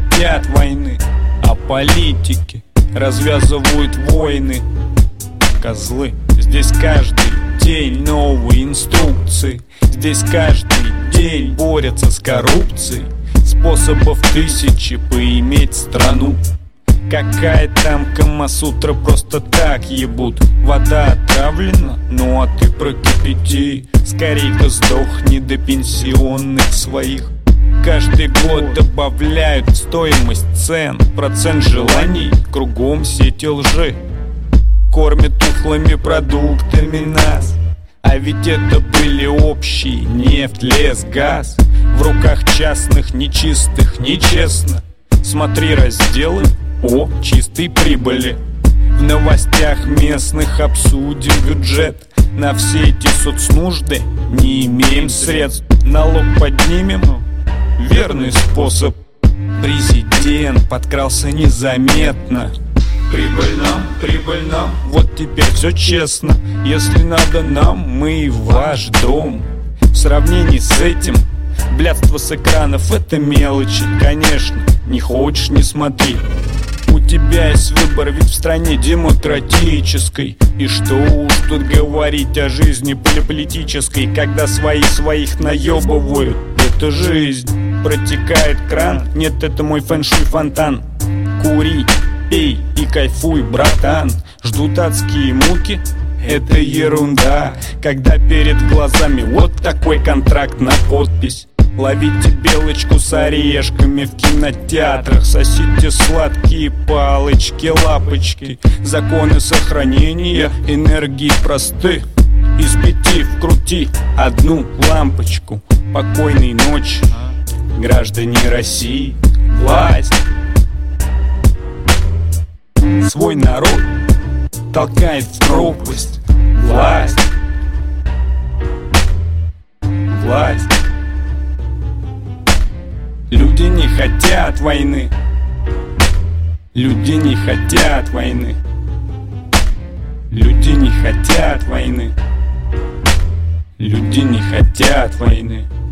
хотят войны, а политики развязывают войны. Козлы. Здесь каждый день новые инструкции. Здесь каждый день борются с коррупцией. Способов тысячи поиметь страну. Какая там Камасутра, просто так ебут. Вода отравлена, ну а ты прокипяти. Скорей-ка сдохни до пенсионных своих. Каждый год добавляют в стоимость цен. Процент желаний, кругом сети лжи. Кормят тухлыми продуктами нас. А ведь это были общие нефть, лес, газ. В руках частных, нечистых, нечестно. Смотри разделы о чистой прибыли. В новостях местных обсудим бюджет. На все эти соцнужды не имеем средств. Налог поднимем, верный способ. Президент подкрался незаметно. Прибыль нам, вот теперь все честно. Если надо нам, мы и ваш дом. В сравнении с этим, блядство с экранов — это мелочи. Конечно, не хочешь — не смотри. У тебя есть выбор, ведь в стране демократической. И что уж тут говорить о жизни полиполитической, когда свои своих наебывают. Это жизнь, протекает кран. Нет, это мой фэншуй фонтан. Кури, пей и кайфуй, братан. Ждут адские муки, это ерунда, когда перед глазами вот такой контракт на подпись. Ловите белочку с орешками в кинотеатрах. Сосите сладкие палочки, лапочки. Законы сохранения энергии просты. Из 5 вкрути одну лампочку. Покойной ночи, граждане России. Власть свой народ толкает в пропасть. Власть. Люди не хотят войны. Люди не хотят войны. Люди не хотят войны. Люди не хотят войны.